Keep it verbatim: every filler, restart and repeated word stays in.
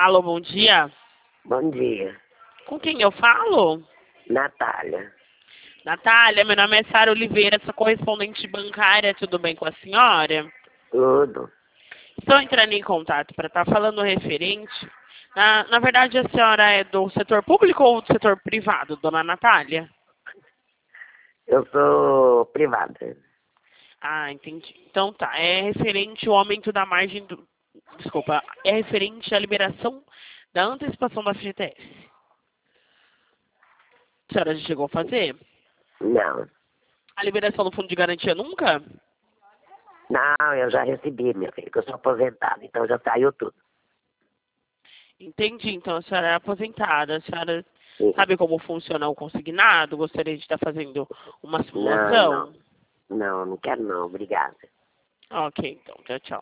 Alô, bom dia. Bom dia. Com quem eu falo? Natália. Natália, meu nome é Sara Oliveira, sou correspondente bancária, tudo bem com a senhora? Tudo. Estou entrando em contato para estar falando referente. Na, na verdade, a senhora é do setor público ou do setor privado, dona Natália? Eu sou privada. Ah, entendi. Então tá, é referente ao aumento da margem do... Desculpa, é referente à liberação da antecipação da F G T S. A senhora já chegou a fazer? Não. A liberação do fundo de garantia nunca? Não, eu já recebi, minha filha, que eu sou aposentada, então já saiu tudo. Entendi, então a senhora é aposentada, a senhora Sim. sabe como funciona o consignado? Gostaria de estar fazendo uma Não, não. simulação? Não, não quero não, obrigada. Ok, então, tchau, tchau.